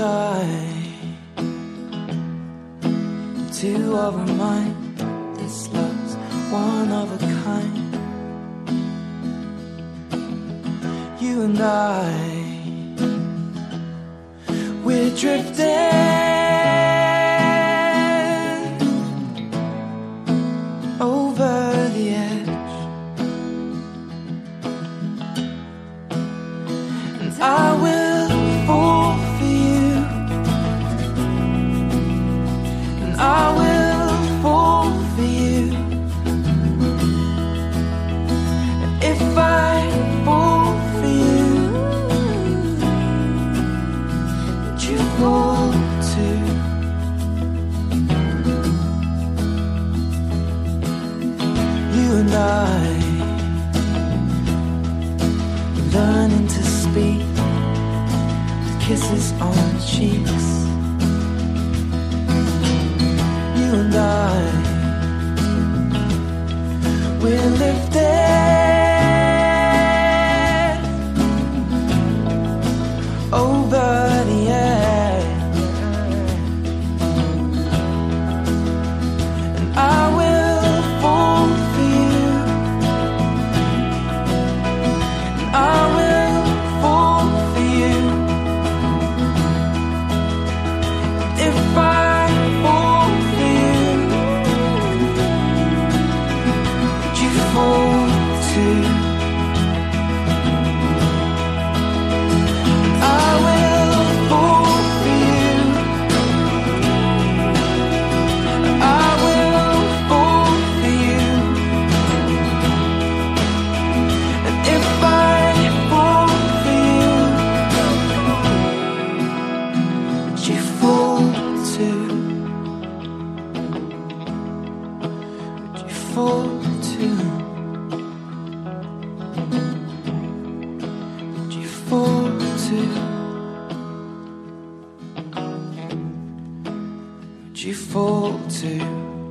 I, two of a mind. This love's one of a kind. You and I, we're drifting over the edge, and I will fall for you, and I will fall for you. And if I fall for you, would you fall too? You and I, learning to speak with kisses on the cheeks. You and I, we're lifted over the edge, and I will fall for you, and I will fall for you. If I fall for you, would you fall too? I will fall for you, I will fall for you. And if I fall for you, would you fall too? Would you fall too? Would you fall too? Would you fall too?